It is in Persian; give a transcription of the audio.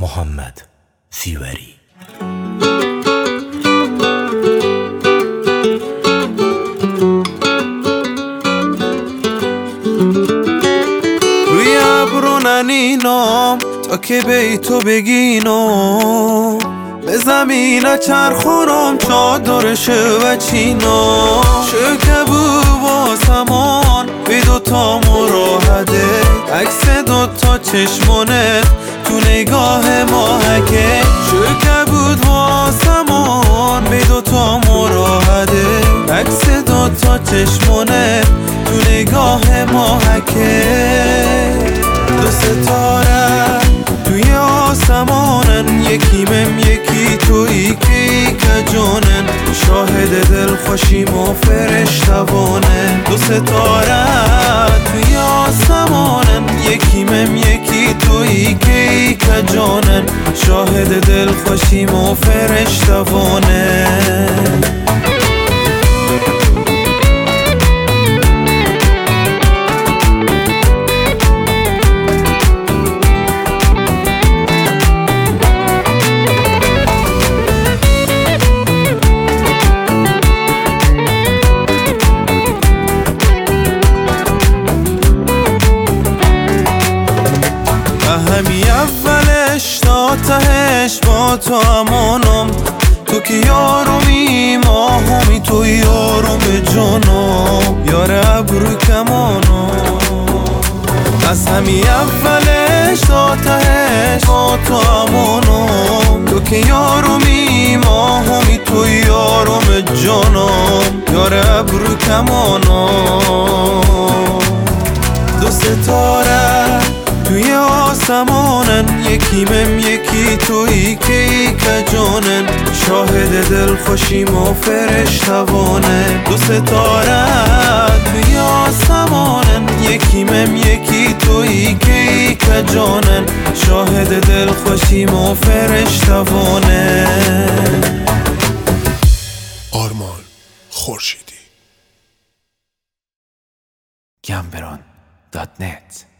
محمد سیوری. روی ابرو ننینم تا که بیتو بگینم، به زمین چرخونم چادرش و چینم. شکبو با سمان بی دوتا مراهده، عکس دوتا چشمونه تو نگاه ماهکه. شکبود با سمان بی دوتا مراهده، عکس دوتا چشمونه تو نگاه ماهکه. دو ستاره توی آسمانن، یکی مم یکی تویی که جانن. شاهد دلخوشیم و فرشتوانن. دو ستاره توی آسمانن، یکی مم یکی تویی که جانن. شاهد دلخوشیم و فرشتوانن. همی اولش تا تهش با تو امانم، تو که یارمی ماهمی، تو یارم جانم، یار ابرو کمانم. از همی اولش تا تهش با تو امانم، تو که یارمی ماهمی، تو یارم جانم، یار ابرو کمانم. دو ستاره توی آسمانن، یکی مم یکی تویی که جانن. شاهد دلخوشیم و فرشتوانن. دو ستاره توی آسمانن، یکی مم یکی تویی که جانن. شاهد دلخوشیم و فرشتوانن. آرمان خورشیدی. گمبران.net